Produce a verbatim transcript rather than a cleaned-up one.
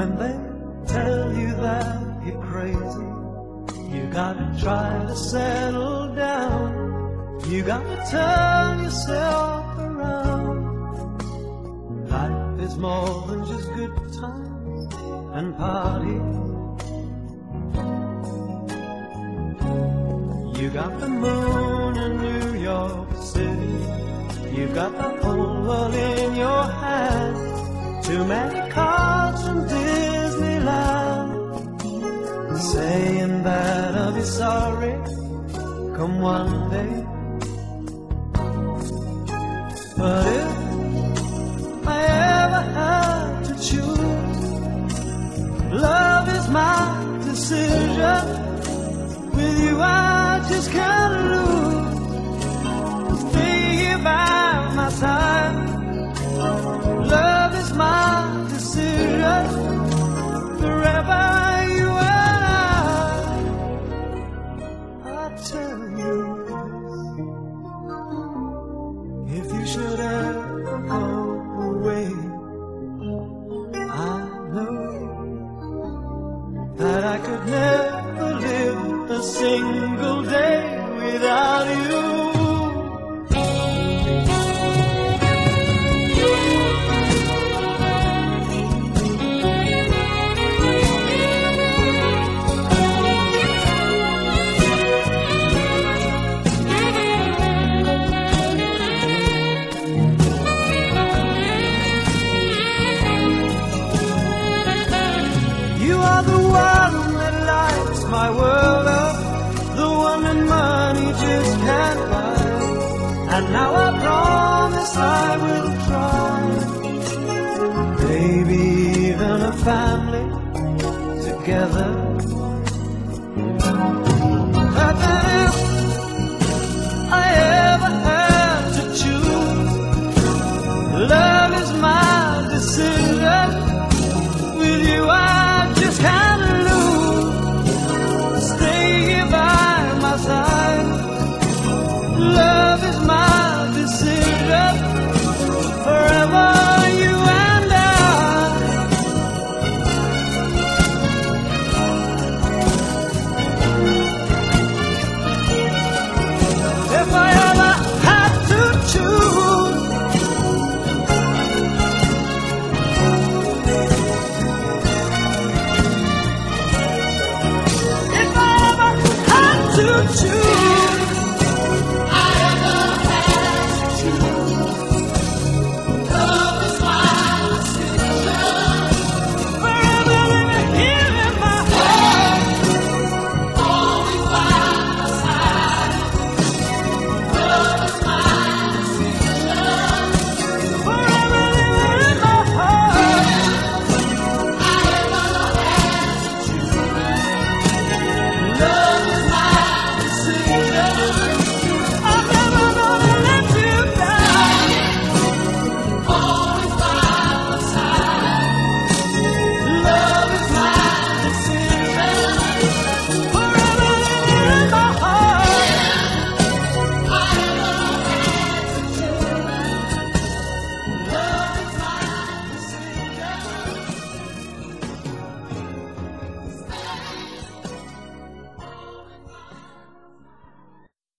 when they tell you that you're crazy, you gotta try to settle down. You gotta turn yourself around. Life is more than just good times and parties. You got the moon in New York City, you got the whole world in your hand. Too many cards from Disneyland, saying that I'll be sorry come one day. But if I ever had to choose, love is my decision. With you I just can't lose. Stay here by my side. Love is my decision. Forever you and I. I tell you this, if you should ever go away, I know that I could never live a single day without you. You are the one that lights my world up, the one that money just can't buy. And now I promise I will try. Maybe even a family together.